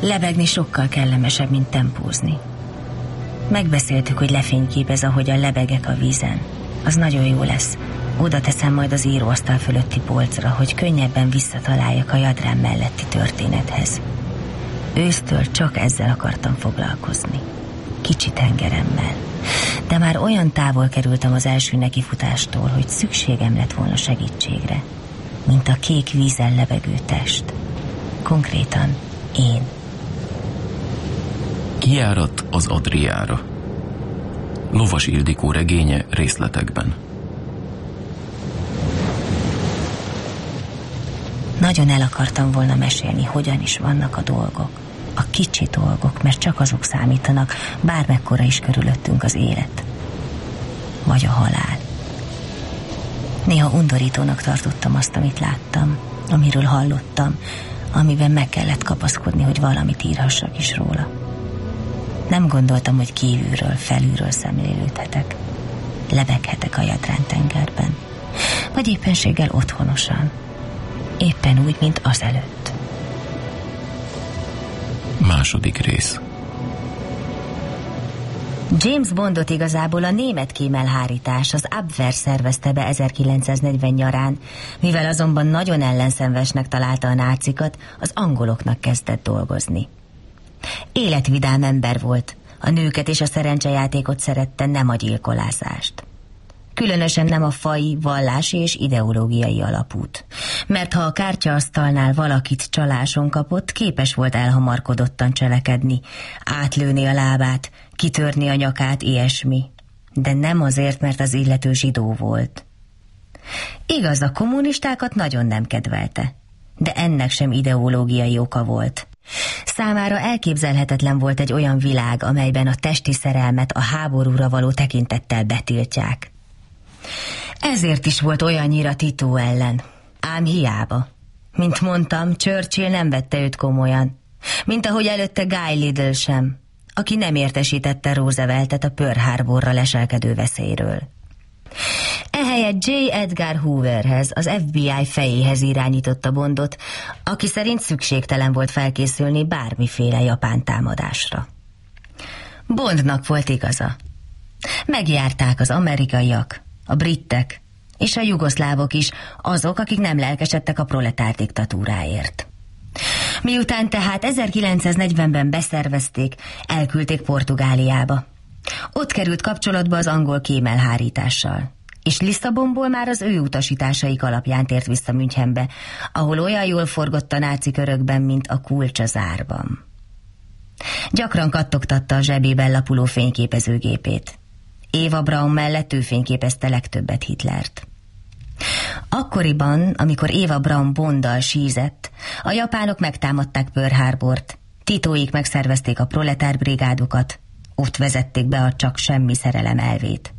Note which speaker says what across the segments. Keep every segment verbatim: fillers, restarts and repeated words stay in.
Speaker 1: Lebegni sokkal kellemesebb, mint tempózni. Megbeszéltük, hogy lefényképez, ahogyan lebegek a vízen. Az nagyon jó lesz. Oda teszem majd az íróasztal fölötti polcra, hogy könnyebben visszataláljak a Jadrán melletti történethez. Ősztől csak ezzel akartam foglalkozni. Kicsi tengeremmel. De már olyan távol kerültem az első nekifutástól, hogy szükségem lett volna segítségre. Mint a kék vízen lebegő test. Konkrétan én.
Speaker 2: Kijárat az Adriára. Lovas Ildikó regénye részletekben.
Speaker 1: Nagyon el akartam volna mesélni, hogyan is vannak a dolgok. A kicsi dolgok, mert csak azok számítanak, bármekkora is körülöttünk az élet. Vagy a halál. Néha undorítónak tartottam azt, amit láttam, amiről hallottam, amiben meg kellett kapaszkodni, hogy valamit írhassak is róla. Nem gondoltam, hogy kívülről, felülről szemlélődhetek. Lebeghetek a Jadrán tengerben. Vagy éppenséggel otthonosan. Éppen úgy, mint azelőtt.
Speaker 2: Második rész.
Speaker 1: James Bondot igazából a német kémelhárítás, az Abwehr szervezte be ezerkilencszáznegyven nyarán, mivel azonban nagyon ellenszenvesnek találta a nácikat, az angoloknak kezdett dolgozni. Életvidám ember volt, a nőket és a szerencsejátékot szerette, nem a gyilkolászást. Különösen nem a faji, vallási és ideológiai alapút. Mert ha a kártyaasztalnál valakit csaláson kapott, képes volt elhamarkodottan cselekedni, átlőni a lábát, kitörni a nyakát, ilyesmi. De nem azért, mert az illető zsidó volt. Igaz, a kommunistákat nagyon nem kedvelte, de ennek sem ideológiai oka volt. Számára elképzelhetetlen volt egy olyan világ, amelyben a testi szerelmet a háborúra való tekintettel betiltják. Ezért is volt olyannyira Tito ellen. Ám hiába. Mint mondtam, Churchill nem vette őt komolyan. Mint ahogy előtte Guy Liddell sem, aki nem értesítette Rooseveltet a Pearl Harborra leselkedő veszélyről. Ehelyett J. Edgar Hooverhez, az F B I fejéhez irányította Bondot, aki szerint szükségtelen volt felkészülni bármiféle japán támadásra. Bondnak volt igaza. Megjárták az amerikaiak, a britek és a jugoszlávok is, azok, akik nem lelkesedtek a proletár diktatúráért. Miután tehát ezerkilencszáznegyvenben beszervezték, elküldték Portugáliába. Ott került kapcsolatba az angol kémelhárítással, és Lisszabonból már az ő utasításaik alapján tért vissza Münchenbe, ahol olyan jól forgott a náci körökben, mint a kulcs az árban. Gyakran kattogtatta a zsebében lapuló fényképezőgépét. Eva Braun mellett ő fényképezte legtöbbet Hitlert. Akkoriban, amikor Eva Braun Bonddal sízett, a japánok megtámadták Pearl Harbort, Titóik megszervezték a proletár brigádokat, ott vezették be a csak semmi szerelem elvét.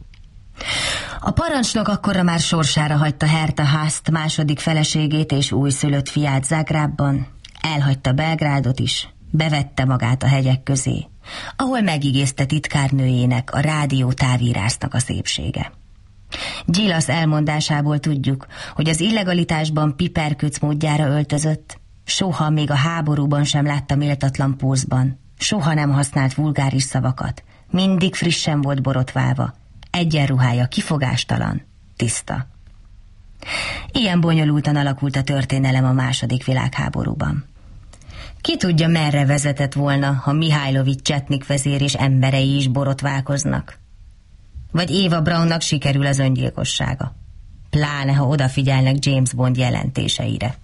Speaker 1: A parancsnok akkorra már sorsára hagyta Herta Haast második feleségét és újszülött fiát Zágrábban, elhagyta Belgrádot is, bevette magát a hegyek közé, ahol megigézte titkárnőjének, a rádió távírásznak a szépsége. Gillas elmondásából tudjuk, hogy az illegalitásban piperköc módjára öltözött, soha még a háborúban sem látta méltatlan pózban, soha nem használt vulgáris szavakat, mindig frissen volt borotválva, egyenruhája kifogástalan, tiszta. Ilyen bonyolultan alakult a történelem a második világháborúban. Ki tudja, merre vezetett volna, ha Mihajlovics Csetnik vezér és emberei is borotválkoznak? Vagy Eva Braunnak sikerül az öngyilkossága? Pláne, ha odafigyelnek James Bond jelentéseire.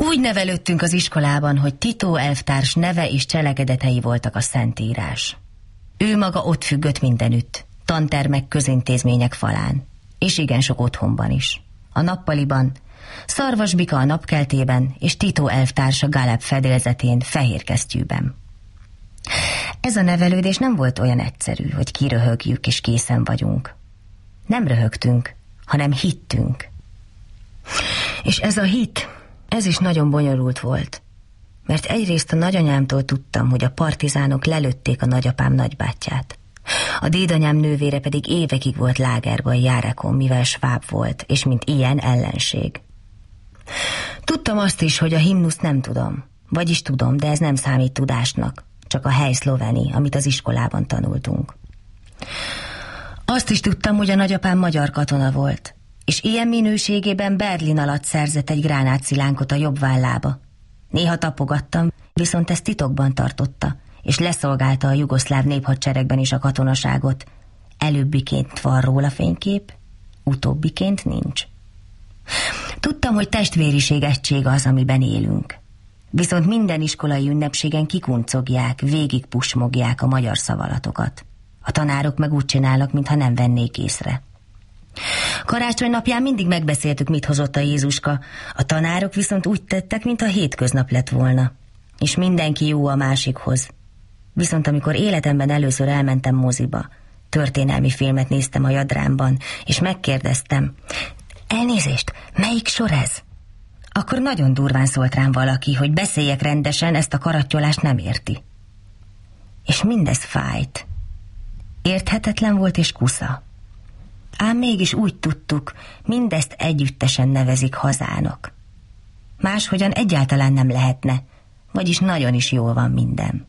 Speaker 1: Úgy nevelődtünk az iskolában, hogy Tito elvtárs neve és cselekedetei voltak a szentírás. Ő maga ott függött mindenütt, tantermek, közintézmények falán, és igen sok otthonban is. A nappaliban, Szarvas Bika a napkeltében, és Tito elvtársa Galeb fedélzetén, fehér kesztyűben. Ez a nevelődés nem volt olyan egyszerű, hogy kiröhögjük és készen vagyunk. Nem röhögtünk, hanem hittünk. És ez a hit, ez is nagyon bonyolult volt, mert egyrészt a nagyanyámtól tudtam, hogy a partizánok lelőtték a nagyapám nagybátyját. A dédanyám nővére pedig évekig volt lágerban Járekon, mivel sváb volt, és mint ilyen ellenség. Tudtam azt is, hogy a himnuszt nem tudom, vagyis tudom, de ez nem számít tudásnak, csak a hely szloveni, amit az iskolában tanultunk. Azt is tudtam, hogy a nagyapám magyar katona volt, és ilyen minőségében Berlin alatt szerzett egy gránátszilánkot a jobb vállába. Néha tapogattam, viszont ezt titokban tartotta, és leszolgálta a jugoszláv néphadseregben is a katonaságot. Előbbiként van róla fénykép, utóbbiként nincs. Tudtam, hogy testvériség egység az, amiben élünk. Viszont minden iskolai ünnepségen kikuncogják, végig pusmogják a magyar szavalatokat. A tanárok meg úgy csinálnak, mintha nem vennék észre. Karácsony napján mindig megbeszéltük, mit hozott a Jézuska, a tanárok viszont úgy tettek, mintha hétköznap lett volna. És mindenki jó a másikhoz. Viszont amikor életemben először elmentem moziba, történelmi filmet néztem a Jadránban, és megkérdeztem, elnézést, melyik sor ez? Akkor nagyon durván szólt rám valaki, hogy beszéljek rendesen, ezt a karattyolást nem érti. És mindez fájt. Érthetetlen volt és kusza. Ám mégis úgy tudtuk, mindezt együttesen nevezik hazának. Máshogyan egyáltalán nem lehetne, vagyis nagyon is jól van minden.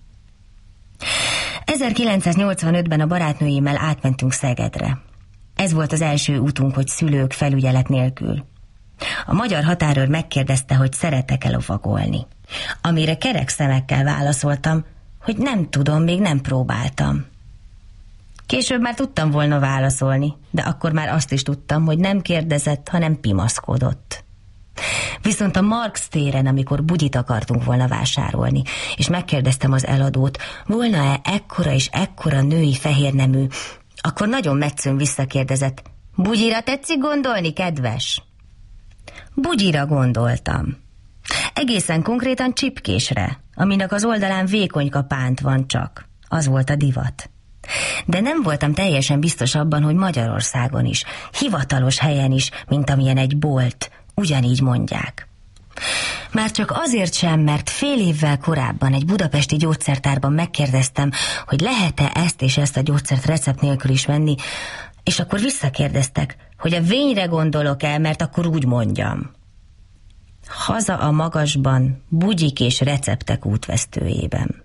Speaker 1: ezerkilencszáznyolcvanötben a barátnőimmel átmentünk Szegedre. Ez volt az első útunk, hogy szülők felügyelet nélkül. A magyar határőr megkérdezte, hogy szeretek-e lovagolni. Amire kerek szemekkel válaszoltam, hogy nem tudom, még nem próbáltam. Később már tudtam volna válaszolni, de akkor már azt is tudtam, hogy nem kérdezett, hanem pimaszkodott. Viszont a Marx téren, amikor bugyit akartunk volna vásárolni, és megkérdeztem az eladót, volna-e ekkora és ekkora női fehérnemű, akkor nagyon metszőn visszakérdezett, bugyira tetszik gondolni, kedves? Bugyira gondoltam. Egészen konkrétan csipkésre, aminek az oldalán vékonyka pánt van csak. Az volt a divat. De nem voltam teljesen biztos abban, hogy Magyarországon is, hivatalos helyen is, mint amilyen egy bolt, ugyanígy mondják. Már csak azért sem, mert fél évvel korábban egy budapesti gyógyszertárban megkérdeztem, hogy lehet-e ezt és ezt a gyógyszert recept nélkül is venni, és akkor visszakérdeztek, hogy a vényre gondolok-e, mert akkor úgy mondjam. Haza a magasban, bugyik és receptek útvesztőjében.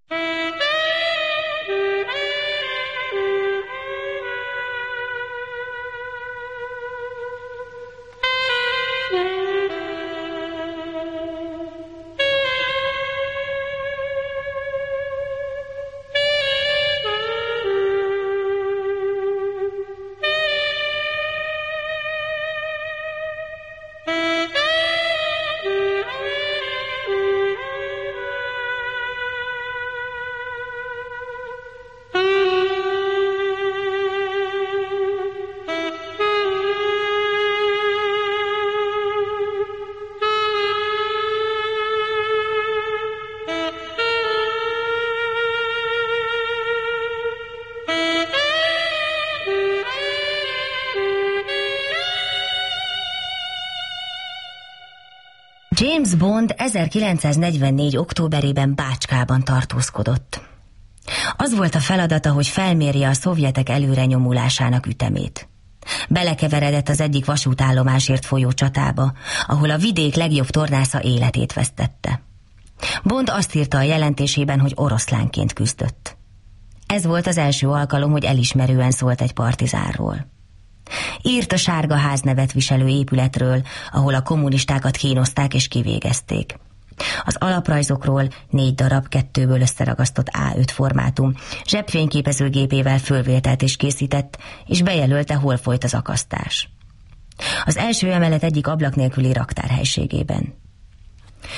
Speaker 1: James Bond ezerkilencszáznegyvennégy októberében Bácskában tartózkodott. Az volt a feladata, hogy felmérje a szovjetek előrenyomulásának ütemét. Belekeveredett az egyik vasútállomásért folyó csatába, ahol a vidék legjobb tornásza életét vesztette. Bond azt írta a jelentésében, hogy oroszlánként küzdött. Ez volt az első alkalom, hogy elismerően szólt egy partizánról. Írt a Sárga Ház nevet viselő épületről, ahol a kommunistákat kínozták és kivégezték. Az alaprajzokról négy darab kettőből összeragasztott á öt formátum zsebfényképezőgépével fölvételt és készített, és bejelölte, hol folyt az akasztás. Az első emelet egyik ablak nélküli raktárhelységében.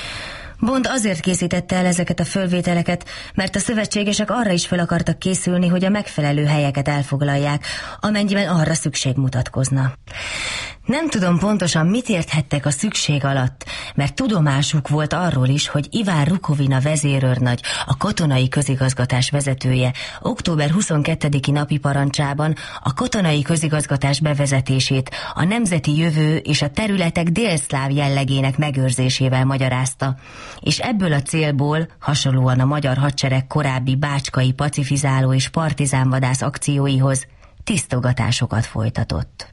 Speaker 1: Bond azért készítette el ezeket a fölvételeket, mert a szövetségesek arra is fel akartak készülni, hogy a megfelelő helyeket elfoglalják, amennyiben arra szükség mutatkozna. Nem tudom pontosan, mit érthettek a szükség alatt, mert tudomásuk volt arról is, hogy Iván Rukovina vezérőrnagy, a katonai közigazgatás vezetője október huszonkettediki napi parancsában a katonai közigazgatás bevezetését a nemzeti jövő és a területek délszláv jellegének megőrzésével magyarázta, és ebből a célból, hasonlóan a magyar hadsereg korábbi bácskai pacifizáló és partizánvadász akcióihoz, tisztogatásokat folytatott.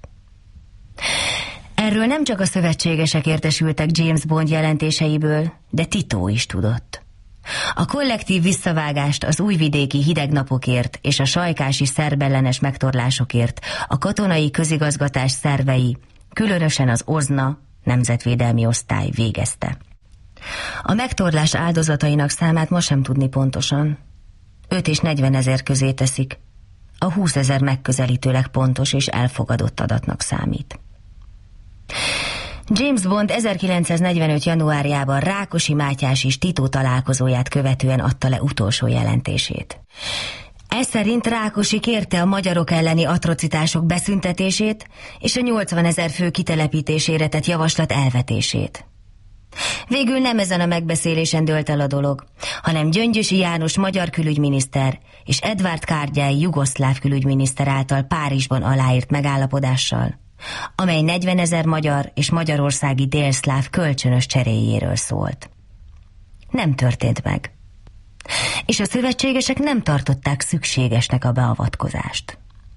Speaker 1: Erről nem csak a szövetségesek értesültek James Bond jelentéseiből, de Tito is tudott. A kollektív visszavágást az újvidéki hideg napokért és a sajkási szerbellenes megtorlásokért a katonai közigazgatás szervei, különösen az OZNA, nemzetvédelmi osztály végezte. A megtorlás áldozatainak számát ma sem tudni pontosan. öt és negyvenezer közé teszik. A húszezer megközelítőleg pontos és elfogadott adatnak számít. James Bond ezerkilencszáznegyvenöt januárjában Rákosi Mátyás és Tito találkozóját követően adta le utolsó jelentését. Ez szerint Rákosi kérte a magyarok elleni atrocitások beszüntetését és a nyolcvanezer fő kitelepítésére tett javaslat elvetését. Végül nem ezen a megbeszélésen dőlt el a dolog, hanem Gyöngyösi János magyar külügyminiszter és Edvard Kárgyái jugoszláv külügyminiszter által Párizsban aláírt megállapodással, amely negyvenezer magyar és magyarországi délszláv kölcsönös cseréjéről szólt. Nem történt meg, és a szövetségesek nem tartották szükségesnek a beavatkozást.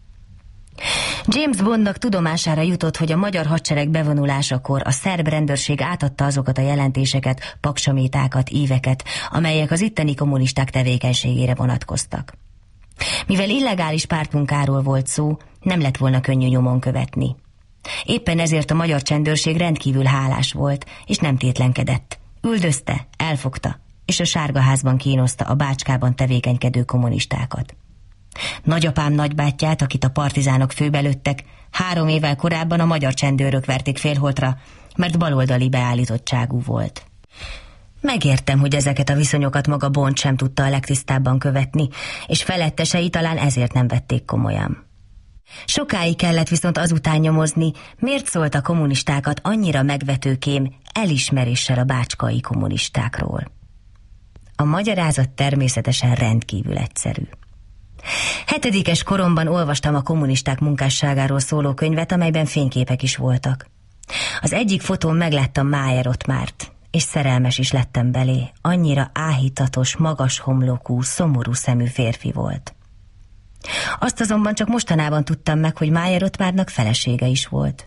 Speaker 1: James Bondnak tudomására jutott, hogy a magyar hadsereg bevonulásakor a szerb rendőrség átadta azokat a jelentéseket, paksamétákat, íveket, amelyek az itteni kommunisták tevékenységére vonatkoztak. Mivel illegális pártmunkáról volt szó, nem lett volna könnyű nyomon követni. Éppen ezért a magyar csendőrség rendkívül hálás volt, és nem tétlenkedett. Üldözte, elfogta, és a Sárgaházban kínozta a Bácskában tevékenykedő kommunistákat. Nagyapám nagybátyját, akit a partizánok főbelőttek, három évvel korábban a magyar csendőrök verték félholtra, mert baloldali beállítottságú volt. Megértem, hogy ezeket a viszonyokat maga Bond sem tudta a legtisztábban követni, és felettesei talán ezért nem vették komolyan. Sokáig kellett viszont azután nyomozni, miért szólt a kommunistákat annyira megvetőkém elismeréssel a bácskai kommunistákról. A magyarázat természetesen rendkívül egyszerű. Hetedikes koromban olvastam a kommunisták munkásságáról szóló könyvet, amelyben fényképek is voltak. Az egyik fotón megláttam Májer Ottmárt, és szerelmes is lettem belé, annyira áhítatos, magas homlokú, szomorú szemű férfi volt. Azt azonban csak mostanában tudtam meg, hogy Májer Ottmárnak felesége is volt.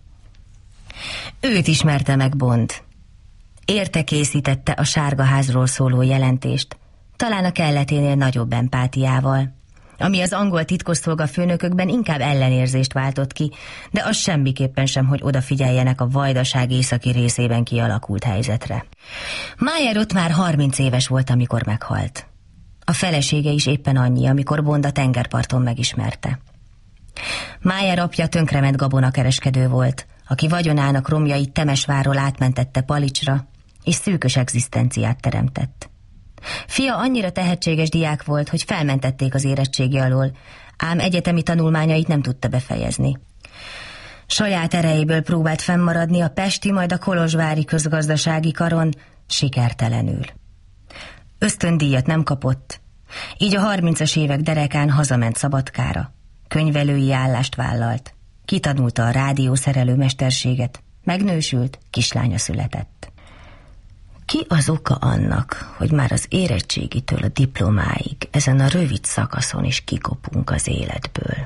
Speaker 1: Őt ismerte meg Bond. Érte készítette a Sárgaházról szóló jelentést, talán a kelleténél nagyobb empátiával, ami az angol titkosszolga főnökökben inkább ellenérzést váltott ki, de az semmiképpen sem, hogy odafigyeljenek a Vajdaság északi részében kialakult helyzetre. Májer Ottmár harminc éves volt, amikor meghalt. A felesége is éppen annyi, amikor Bond a tengerparton megismerte. Májer apja tönkrement gabonakereskedő volt, aki vagyonának romjait Temesvárról átmentette Palicsra, és szűkös egzisztenciát teremtett. Fia annyira tehetséges diák volt, hogy felmentették az érettségi alól, ám egyetemi tanulmányait nem tudta befejezni. Saját erejéből próbált fennmaradni a pesti, majd a kolozsvári közgazdasági karon, sikertelenül. Ösztöndíjat nem kapott, így a harmincas évek derekán hazament Szabadkára, könyvelői állást vállalt, kitanulta a rádiószerelő mesterséget, megnősült, kislánya született. Ki az oka annak, hogy már az érettségitől a diplomáig ezen a rövid szakaszon is kikopunk az életből?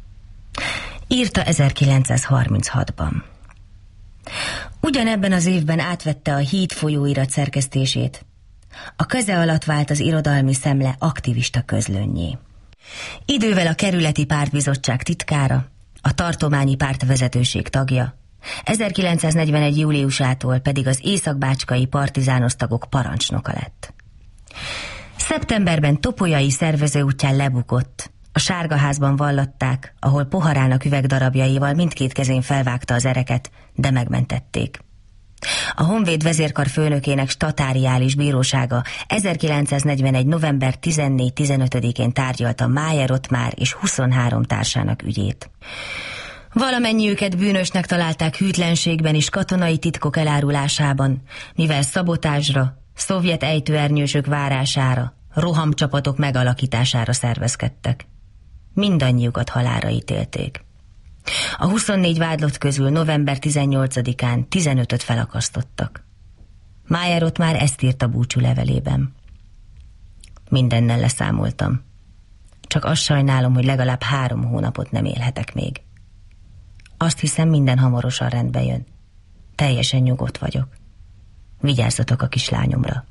Speaker 1: Írta ezerkilencszázharminchatban. Ugyanebben az évben átvette a Híd folyóirat szerkesztését. A keze alatt vált az irodalmi szemle aktivista közlönnyé. Idővel a kerületi pártbizottság titkára, a tartományi pártvezetőség tagja, ezerkilencszáznegyvenegy júliusától pedig az északbácskai partizánosztagok parancsnoka lett. Szeptemberben topolyai szervezőútján lebukott, a Sárgaházban vallatták, ahol poharának üvegdarabjaival mindkét kezén felvágta az ereket, de megmentették. A A Honvéd vezérkar főnökének statáriális bírósága ezerkilencszáznegyvenegy. november tizennégy-tizenötödikén tárgyalta Májer Ottmár és huszonhárom társának ügyét. Valamennyiüket bűnösnek találták hűtlenségben és katonai titkok elárulásában, mivel szabotázsra, szovjet ejtőernyősök várására, rohamcsapatok megalakítására szervezkedtek. Mindannyiukat halálra ítélték. A huszonnégy vádlott közül november tizennyolcadikán tizenötöt felakasztottak. Májer Ottmár ezt írta búcsú levelében. Mindennel leszámoltam. Csak azt sajnálom, hogy legalább három hónapot nem élhetek még. Azt hiszem, minden hamarosan rendbe jön. Teljesen nyugodt vagyok. Vigyázzatok a kislányomra.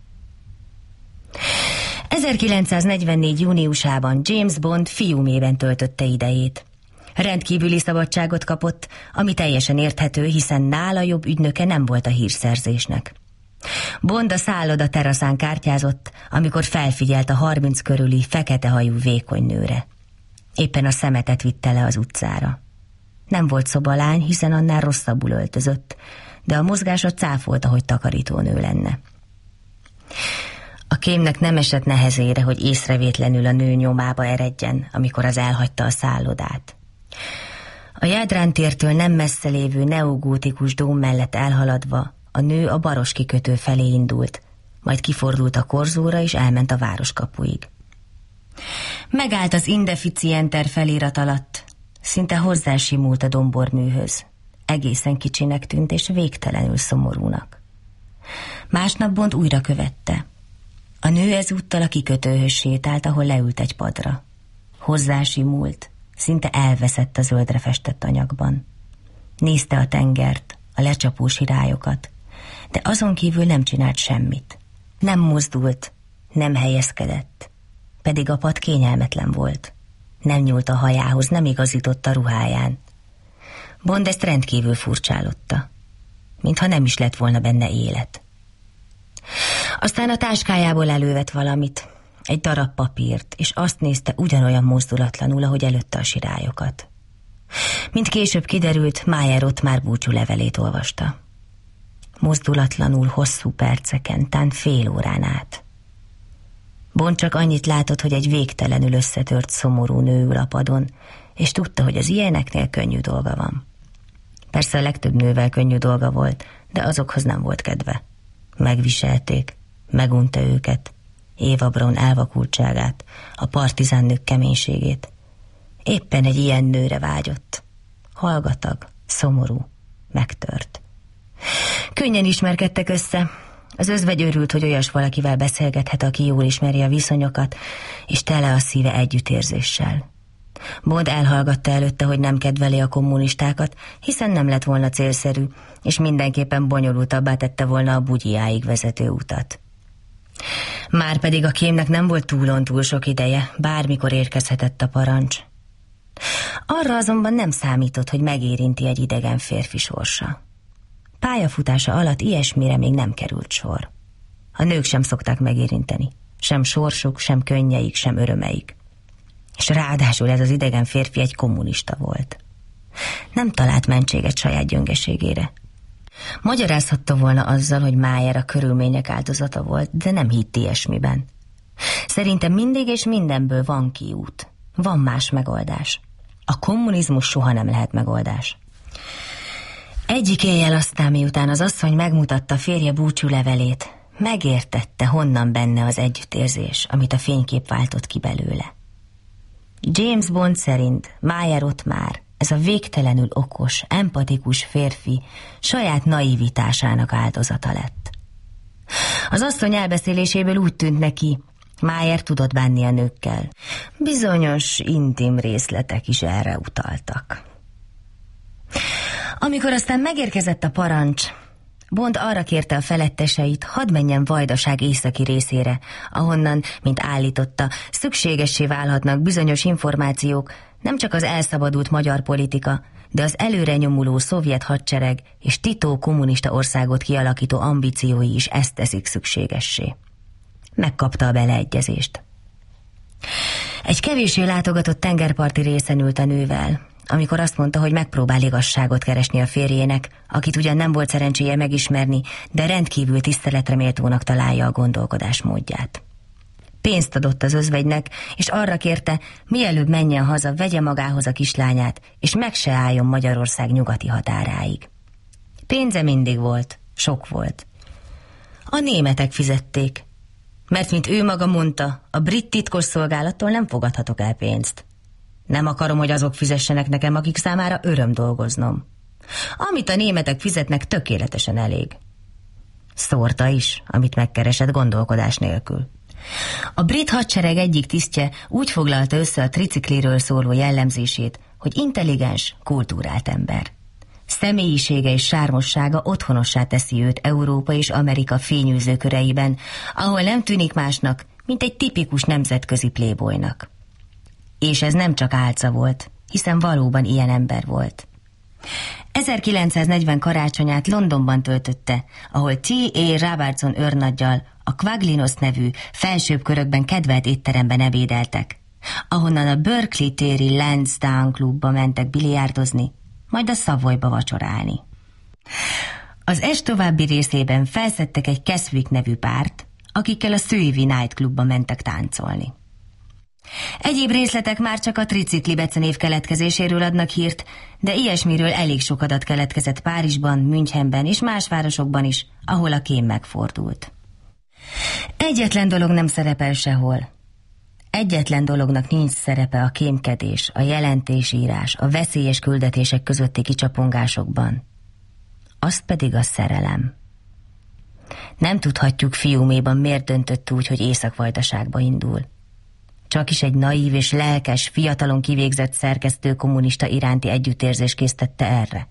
Speaker 1: ezerkilencszáznegyvennégy. júniusában James Bond fiumében töltötte idejét. Rendkívüli szabadságot kapott, ami teljesen érthető, hiszen nála jobb ügynöke nem volt a hírszerzésnek. Bond a szálloda teraszán kártyázott, amikor felfigyelt a harminc körüli feketehajú vékony nőre. Éppen a szemetet vitte le az utcára. Nem volt szobalány, hiszen annál rosszabbul öltözött, de a mozgása cáfolta, hogy takarítónő lenne. A kémnek nem esett nehezére, hogy észrevétlenül a nő nyomába eredjen, amikor az elhagyta a szállodát. A Jádrán tértől nem messze lévő neogótikus dóm mellett elhaladva a nő a Baros kikötő felé indult, majd kifordult a korzóra és elment a városkapuig. Megállt az Indeficienter felirat alatt, szinte hozzásimult a domborműhöz. Egészen kicsinek tűnt és végtelenül szomorúnak. Másnap Bond újra követte. A nő ezúttal a kikötőhöz sétált, ahol leült egy padra. Hozzásimult, szinte elveszett a zöldre festett anyagban. Nézte a tengert, a lecsapó sirályokat, de azon kívül nem csinált semmit. Nem mozdult, nem helyezkedett, pedig a pad kényelmetlen volt. Nem nyúlt a hajához, nem igazított a ruháján. Bond ezt rendkívül furcsálotta, mintha nem is lett volna benne élet. Aztán a táskájából elővett valamit, egy darab papírt, és azt nézte ugyanolyan mozdulatlanul, ahogy előtte a sirályokat. Mint később kiderült, Májer Ottmár búcsú levelét olvasta. Mozdulatlanul hosszú perceken, tán fél órán át. Bond csak annyit látott, hogy egy végtelenül összetört, szomorú nő ül a padon, és tudta, hogy az ilyeneknél könnyű dolga van. Persze a legtöbb nővel könnyű dolga volt, de azokhoz nem volt kedve. Megviselték, megunta őket, Eva Braun elvakultságát, a partizánnők keménységét. Éppen egy ilyen nőre vágyott. Hallgatag, szomorú, megtört. Könnyen ismerkedtek össze. Az özvegy örült, hogy olyas valakivel beszélgethet, aki jól ismeri a viszonyokat, és tele a szíve együttérzéssel. Bond elhallgatta előtte, hogy nem kedveli a kommunistákat, hiszen nem lett volna célszerű, és mindenképpen bonyolultabbá tette volna a bugyjáig vezető utat. Márpedig a kémnek nem volt túlon túl sok ideje, bármikor érkezhetett a parancs. Arra azonban nem számított, hogy megérinti egy idegen férfi sorsa. Pályafutása alatt ilyesmire még nem került sor. A nők sem szokták megérinteni, sem sorsuk, sem könnyeik, sem örömeik. És ráadásul ez az idegen férfi egy kommunista volt. Nem talált mentséget saját gyöngeségére. Magyarázhatta volna azzal, hogy Májer a körülmények áldozata volt, de nem hitt ilyesmiben. Szerintem mindig és mindenből van kiút. Van más megoldás. A kommunizmus soha nem lehet megoldás. Egyik éjjel aztán, miután az asszony megmutatta férje búcsú levelét, megértette, honnan benne az együttérzés, amit a fénykép váltott ki belőle. James Bond szerint Májer Ottmár, ez a végtelenül okos, empatikus férfi saját naivitásának áldozata lett. Az asszony elbeszéléséből úgy tűnt neki, Májer tudott bánni a nőkkel. Bizonyos intim részletek is erre utaltak. Amikor aztán megérkezett a parancs, Bond arra kérte a feletteseit, hadd menjen Vajdaság északi részére, ahonnan, mint állította, szükségessé válhatnak bizonyos információk, nem csak az elszabadult magyar politika, de az előre nyomuló szovjet hadsereg és Tito kommunista országot kialakító ambíciói is ezt teszik szükségessé. Megkapta a beleegyezést. Egy kevéssé látogatott tengerparti részen ült a nővel, amikor azt mondta, hogy megpróbál igazságot keresni a férjének, akit ugyan nem volt szerencséje megismerni, de rendkívül tiszteletre méltónak találja a gondolkodás módját. Pénzt adott az özvegynek, és arra kérte, mielőbb menjen haza, vegye magához a kislányát, és meg se álljon Magyarország nyugati határáig. Pénze mindig volt, sok volt. A németek fizették, mert mint ő maga mondta, a brit titkosszolgálattól nem fogadhatok el pénzt. Nem akarom, hogy azok fizessenek nekem, akik számára öröm dolgoznom. Amit a németek fizetnek, tökéletesen elég. Szórta is, amit megkeresett gondolkodás nélkül. A brit hadsereg egyik tisztje úgy foglalta össze a tricikliről szóló jellemzését, hogy intelligens, kultúrált ember. Személyisége és sármossága otthonossá teszi őt Európa és Amerika fényűző köreiben, ahol nem tűnik másnak, mint egy tipikus nemzetközi playboynak. És ez nem csak álca volt, hiszen valóban ilyen ember volt. ezerkilencszáznegyven karácsonyát Londonban töltötte, ahol T A Robertson őrnaggyal a Quaglinos nevű felsőbb körökben kedvelt étteremben ebédeltek, ahonnan a Berkeley téri Lansdowne klubba mentek biliárdozni, majd a Savoyba vacsorálni. Az est további részében felszedtek egy Keswick nevű párt, akikkel a Suivy Night klubba mentek táncolni. Egyéb részletek már csak a tricikli becenév keletkezéséről adnak hírt, de ilyesmiről elég sok adat keletkezett Párizsban, Münchenben és más városokban is, ahol a kém megfordult. Egyetlen dolog nem szerepel sehol. Egyetlen dolognak nincs szerepe a kémkedés, a jelentésírás, a veszélyes küldetések közötti kicsapongásokban. Azt pedig a szerelem. Nem tudhatjuk Fiuméban miért döntött úgy, hogy Észak-Vajdaságba indul. Csak is egy naív és lelkes, fiatalon kivégzett szerkesztő kommunista iránti együttérzés késztette erre.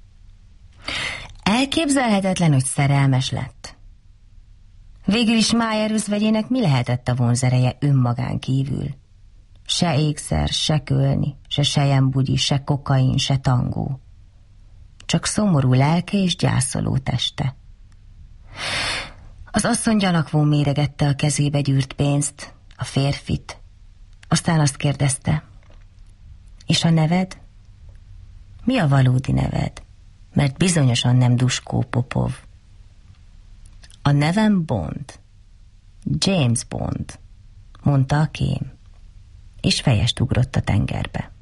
Speaker 1: Elképzelhetetlen, hogy szerelmes lett. Végül is Májer özvegyének mi lehetett a vonzereje önmagán kívül? Se ékszer, se kölni, se selyembugyi, se kokain, se tangó. Csak szomorú lelke és gyászoló teste. Az asszony gyanakvón méregette a kezébe gyűrt pénzt, a férfit. Aztán azt kérdezte, és a neved? Mi a valódi neved? Mert bizonyosan nem Duskó Popov. A nevem Bond. James Bond, mondta a kém, és fejest ugrott a tengerbe.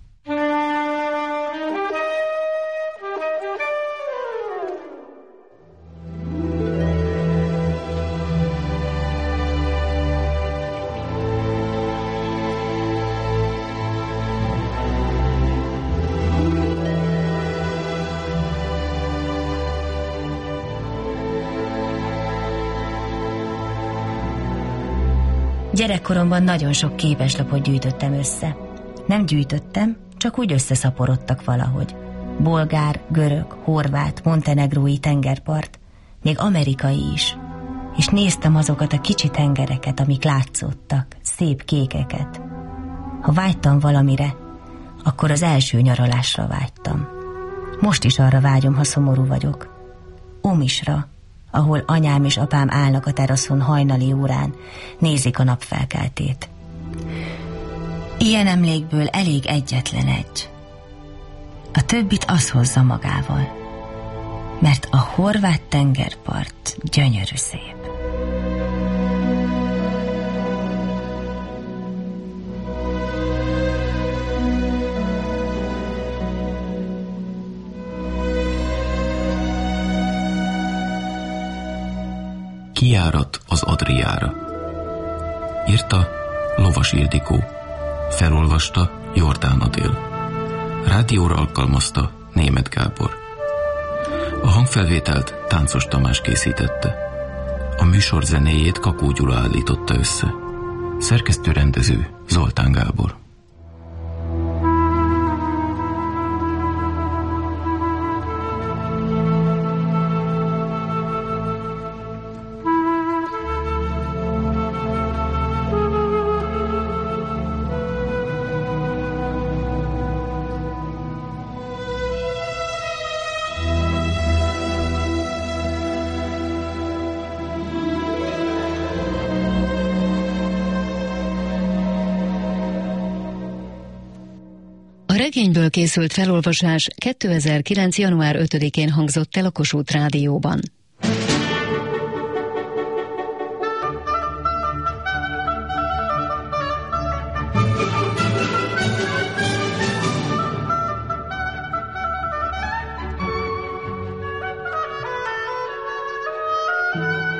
Speaker 1: Gyerekkoromban nagyon sok képeslapot gyűjtöttem össze. Nem gyűjtöttem, csak úgy összeszaporodtak valahogy. Bolgár, görög, horvát, montenegrói tengerpart, még amerikai is. És néztem azokat a kicsi tengereket, amik látszottak, szép kékeket. Ha vágytam valamire, akkor az első nyaralásra vágytam. Most is arra vágyom, ha szomorú vagyok. Omisra, ahol anyám és apám állnak a teraszon hajnali órán, nézik a napfelkeltét. Ilyen emlékből elég egyetlen egy. A többit az hozza magával, mert a horvát tengerpart gyönyörű szép.
Speaker 2: Kijárat az Adriára. Írta Lovas Ildikó. Felolvasta Jordán Adél. Rádióra alkalmazta Németh Gábor. A hangfelvételt Táncos Tamás készítette. A műsor zenéjét Kakó Gyula állította össze. Szerkesztő-rendező Zoltán Gábor.
Speaker 3: regényből készült felolvasás kétezer-kilenc. január ötödikén hangzott el a Kossuth Rádióban.
Speaker 4: Thank you.